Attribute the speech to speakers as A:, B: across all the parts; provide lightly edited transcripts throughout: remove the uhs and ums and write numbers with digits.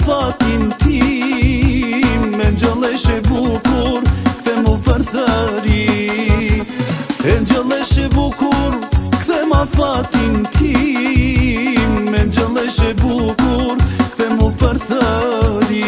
A: afatin tim, me ngjëllesh e bukur kthem u përsëri. E ngjëllesh e bukur kthem afatin tim, me ngjëllesh e bukur kthem u përsëri.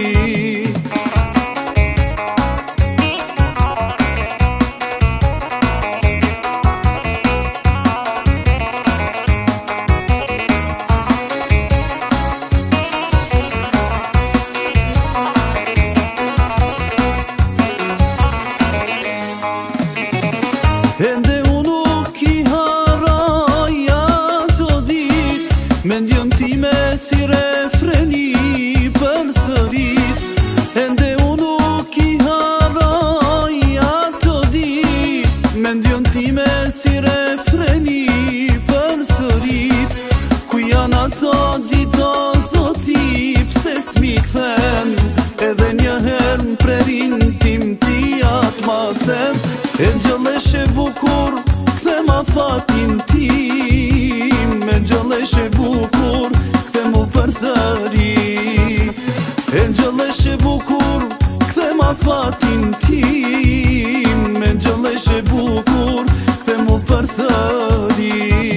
A: Ende unë nuk i haraj ato dit, mendjen time si refreni përsërit. Ende unë nuk i haraj ato dit, mendjen time si refreni përsërit. Ku janë ato dit o zoti, pse s'mi kthen, edhe njëherë m'prerin tim ti atë ma kthen. E ngjëllesh e bukur kthem afatin tim, me ngjëllesh e bukur kthem u përsëri. E ngjëllesh e bukur kthem afatin tim, me ngjëllesh e bukur kthem u përsëri.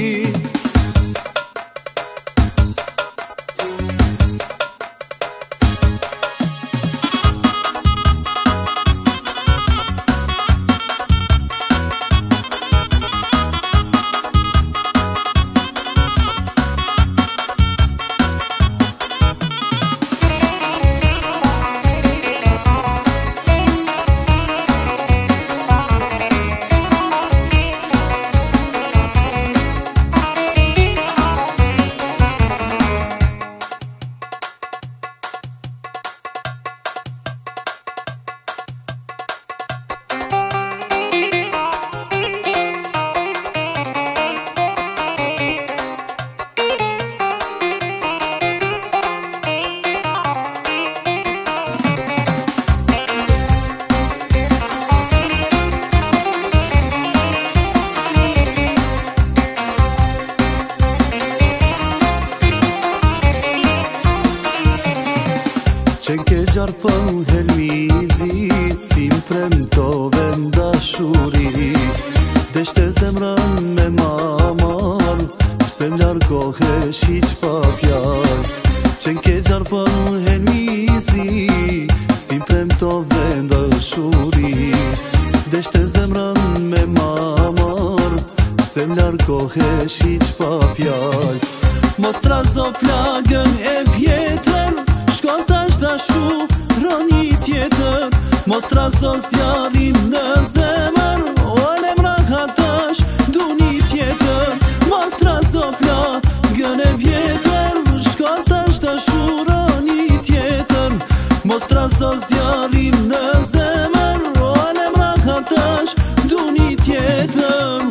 A: Qenë ke gjarë për helmizi, si m'premtove m'dashuri. Deshte zemrën me mamar, pse m'largohesh hiq pa fjall. Qenë ke gjarë për helmizi, si m'premtove m'dashuri. Deshte zemrën me mamar, pse m'largohesh hiq pa fjall. Mos trazo plagën e vjetër, shkon tash dashuroni tjetër. Mos trazo zjarin në zemër, o lemra tash duni tjetër. Mos trazo plagën e vjetër, shkon tash dashuroni tjetër. Mos trazo zjarin në zemër, o lemra tash duni tjetër.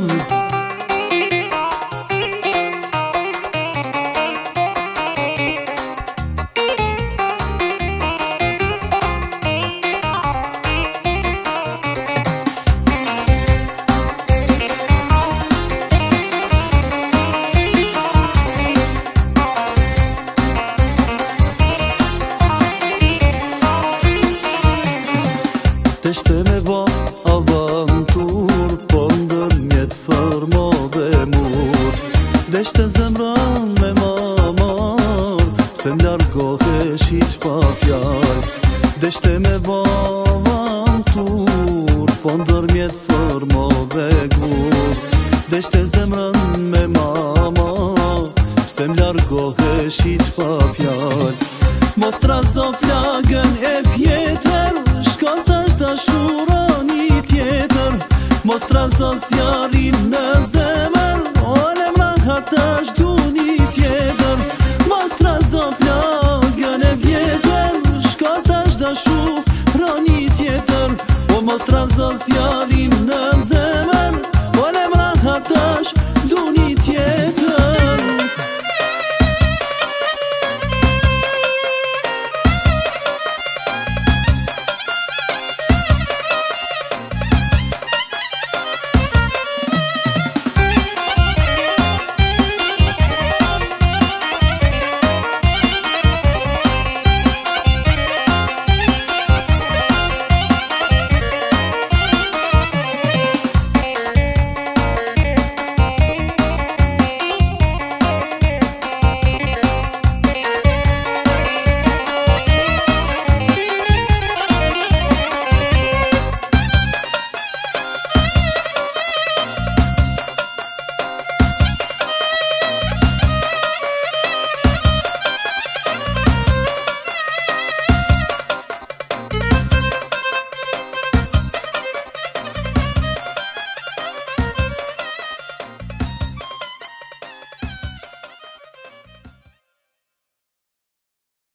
A: Deshte me ba avantur, po ndërmjet fërmo dhe mur. Deshte zemrën me mamar, pse m'largohesh hiq pa fjall. Deshte me ba avantur, po ndërmjet fërmo dhe gur. Deshte zemrën me mamar, pse m'largohesh hiq pa fjall. Mos trazo plagën e vjetër, shkon tash dashuroni tjetër. Mos trazo zjarin në zemër, o lemra tash duni tjetër. Mos trazo plagën e vjetër, shkon tash dashuroni tjetër. O mos trazo zjarin